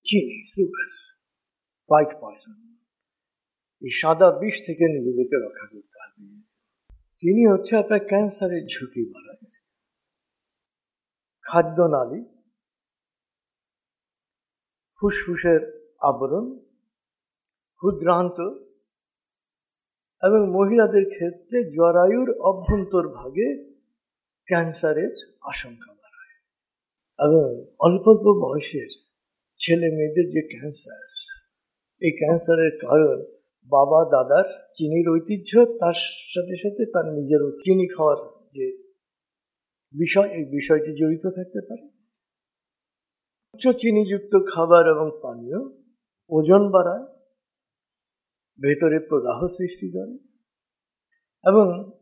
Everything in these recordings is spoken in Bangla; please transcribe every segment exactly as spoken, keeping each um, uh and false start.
চিনি, সুগার, হোয়াইট পয়জন, এই সাদা বিষ থেকে নিজেদেরকে রক্ষা করতে হবে। চিনি হচ্ছে আপনার ক্যান্সারের ঝুঁকি বাড়ায়। খাদ্যনালী, ফুসফুসের আবরণ, ক্ষুদ্রান্ত এবং মহিলাদের ক্ষেত্রে জরায়ুর অভ্যন্তরভাগে ক্যান্সারের আশঙ্কা বাড়ায়। এবং অল্প অল্প বয়সের ছেলে মেয়েদের যে ক্যান্সার, এই ক্যান্সারের কারণ বাবা দাদার চিনির ঐতিহ্য, তার সাথে সাথে তার নিজেরও চিনি খাওয়ার যে বিষয়, এই বিষয়টি জড়িত থাকতে পারে। উচ্চ চিনিযুক্ত খাবার এবং পানীয় ওজন বাড়ায়, ভেতরে প্রদাহ সৃষ্টি করে এবং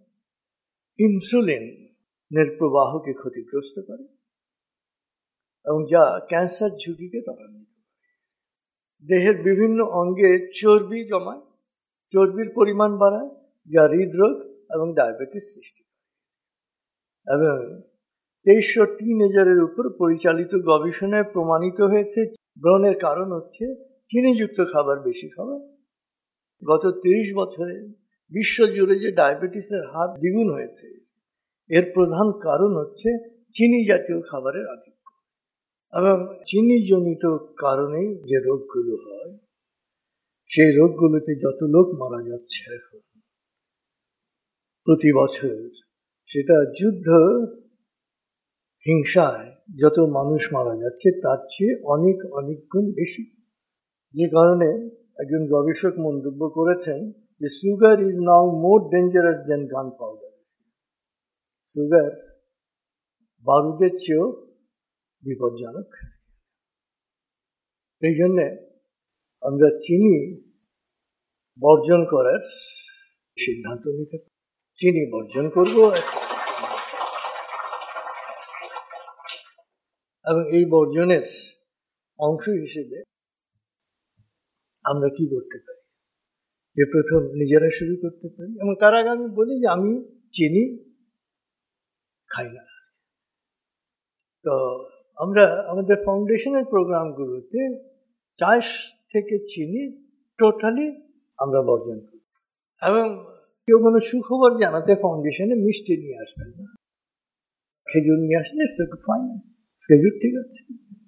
ইনসুলিনের প্রবাহকে ক্ষতিগ্রস্ত করে এবং যা ক্যান্সার ঝুঁকিকে ত্বরান্বিত করে। দেহের বিভিন্ন অঙ্গে চর্বি জমায়, চর্বির পরিমাণ বাড়ায়, যা হৃদরোগ এবং ডায়াবেটিস সৃষ্টি করে। এবং তেইশশো টিনেজারের উপর পরিচালিত গবেষণায় প্রমাণিত হয়েছে ব্রণের কারণ হচ্ছে চিনিযুক্ত খাবার বেশি খাওয়া। গত তিরিশ বছরে বিশ্বজুড়ে যে ডায়াবেটিসের হার দ্বিগুণ হয়েছে, এর প্রধান কারণ হচ্ছে চিনি জাতীয় খাবারের আধিক্য। এবং চিনিজনিত কারণেই যে রোগগুলো হয়, সেই রোগগুলোতে যত লোক মারা যাচ্ছে এখন প্রতি বছর, সেটা যুদ্ধ হিংসায় যত মানুষ মারা যাচ্ছে তার চেয়ে অনেক অনেক গুণ বেশি। যে কারণে একজন গবেষক মন্তব্য করেছেন যে sugar is now more dangerous than gunpowder. Sugar বারুদের চেয়েও বিপজ্জনক। এই জন্যে আমরা চিনি বর্জন করার সিদ্ধান্ত নিতে, চিনি বর্জন করব। এবং এই বর্জনের অংশ হিসেবে আমরা কি করতে পারি, যে প্রথম নিজেরা শুরু করতে পারি। এবং তার আগে আমি বলি যে আমি চিনি খাই না। তো আমরা আমাদের ফাউন্ডেশনের প্রোগ্রামগুলোতে চাষ থেকে চিনি টোটালি আমরা বর্জন করি। এবং কেউ কোনো সুখবর জানাতে ফাউন্ডেশনে মিষ্টি নিয়ে আসবেন না, খেজুর নিয়ে আসলে ফাইন, খেজুর ঠিক আছে,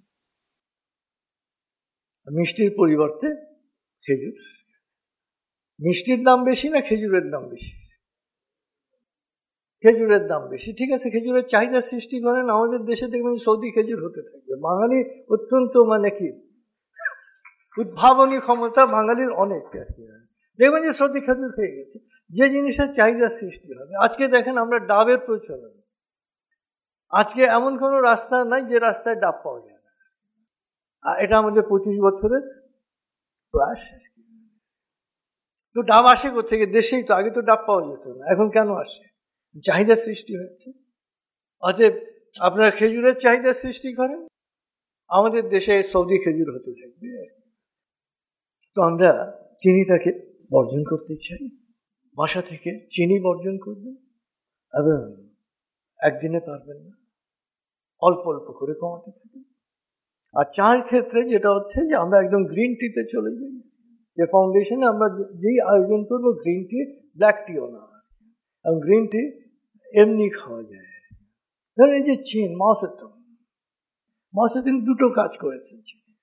মিষ্টির পরিবর্তে খেজুর। মিষ্টির দাম বেশি না খেজুরের দাম বেশি? খেজুরের দাম বেশি, ঠিক আছে, খেজুরের চাহিদা সৃষ্টি করেন। আমাদের দেশে দেখবেন সৌদি খেজুর হতে থাকবে। বাঙালি অত্যন্ত মানে কি উদ্ভাবনী ক্ষমতা বাঙালির অনেক, আর কি দেখবেন যে সৌদি খেজুর হয়ে গেছে। যে জিনিসের চাহিদা সৃষ্টি হবে, আজকে দেখেন আমরা ডাবের প্রচলন, আজকে এমন কোনো রাস্তা নাই যে রাস্তায় ডাব পাওয়া যায় না। আর এটা আমাদের পঁচিশ বছরের প্রয়াস। তো ডাব আসে কোথেকে? দেশেই তো। আগে তো ডাব পাওয়া যেত না, এখন কেন আসে? চাহিদা সৃষ্টি হয়েছে। অতএব আপনারা খেজুরের চাহিদা সৃষ্টি করেন, আমাদের দেশে সৌদি খেজুর হতে থাকবে। তো আমরা চিনিটাকে বর্জন করতে চাই, বাসা থেকে চিনি বর্জন করবেন। এবং একদিনে পারবেন না, অল্প অল্প করে কমাতে থাকবেন। আর চায়ের ক্ষেত্রে যেটা হচ্ছে যে আমরা একদম গ্রিন টিতে চলে যাই। যে ফাউন্ডেশনে আমরা যেই আয়োজন করবো, গ্রিন টি, ব্ল্যাক টিও না। এবং গ্রিন টি এমনি খাওয়া যায়। ধরেন এই যে চীন, মাওসেতুং, মাওসেতুং দুটো কাজ করেছেন।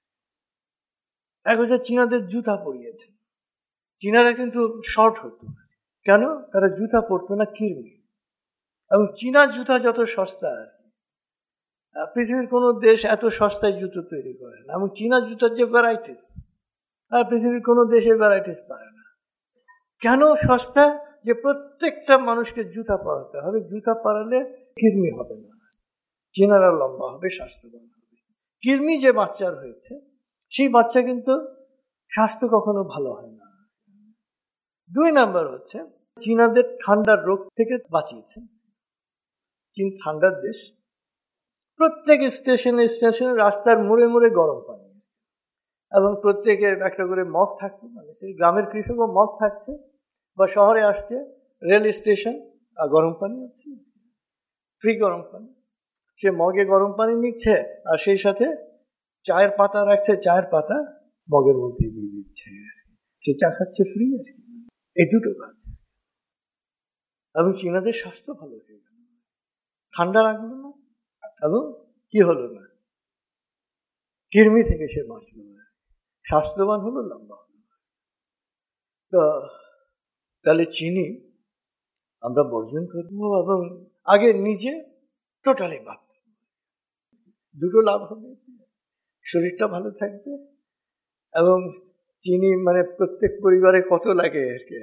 এক হচ্ছে চীনাদের জুতা পরিয়েছে। চীনারা কিন্তু শর্ট হতো, কেন? তারা জুতা পরতো না, কিরমি। এবং চীনা জুতা যত সস্তা, পৃথিবীর কোনো দেশ এত সস্তায় জুতো তৈরি করে না। এবং চীনা জুতার যে ভ্যারাইটিস, আর পৃথিবীর কোনো দেশে ভ্যারাইটিস পায় না। কেন সস্তা? যে প্রত্যেকটা মানুষকে জুতা পরাতে হবে, জুতা পরালে কিরমি হবে না, চীনারা লম্বা হবে, স্বাস্থ্যবান হবে। কিরমি যে বাচ্চার হয়েছে, সেই বাচ্চা কিন্তু স্বাস্থ্য কখনো ভালো হয় না। দুই নাম্বার হচ্ছে চীনাদের ঠান্ডার রোগ থেকে বাঁচিয়েছে। চীন ঠান্ডার দেশ, প্রত্যেক স্টেশনে স্টেশনে রাস্তার মোড়ে মোড়ে গরম পানি, এবং প্রত্যেকে একটা করে মগ থাকতো। মানে সেই গ্রামের কৃষকও মগ থাকছে, বা শহরে আসছে রেল স্টেশন, আর গরম পানি আছে, ফ্রি গরম পানি। সে মগে গরম পানি নিচ্ছে, আর সেই সাথে চায়ের পাতা রাখছে, চায়ের পাতা মগের মধ্যে দিয়ে দিচ্ছে, সে চা খাচ্ছে ফ্রি আর কি। এই দুটো কাজ। এবং চীনাদের স্বাস্থ্য ভালো হয়ে গেল, ঠান্ডা লাগলো না এবং কি হলো না, কৃমি থেকে সে বাঁচল, স্বাস্থ্যবান হলো, লম্বা হলো। তো তাহলে চিনি আমরা বর্জন করবো এবং আগে নিজে টোটালি বাদ। দুটো লাভ হবে, শরীরটা ভালো থাকবে এবং চিনি মানে প্রত্যেক পরিবারে কত লাগে আর কি,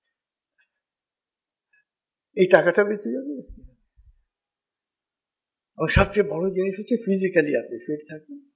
এই টাকাটা বেঁচে যাবে। এবং সবচেয়ে বড় জিনিস হচ্ছে ফিজিক্যালি আপনি ফিট থাকবেন,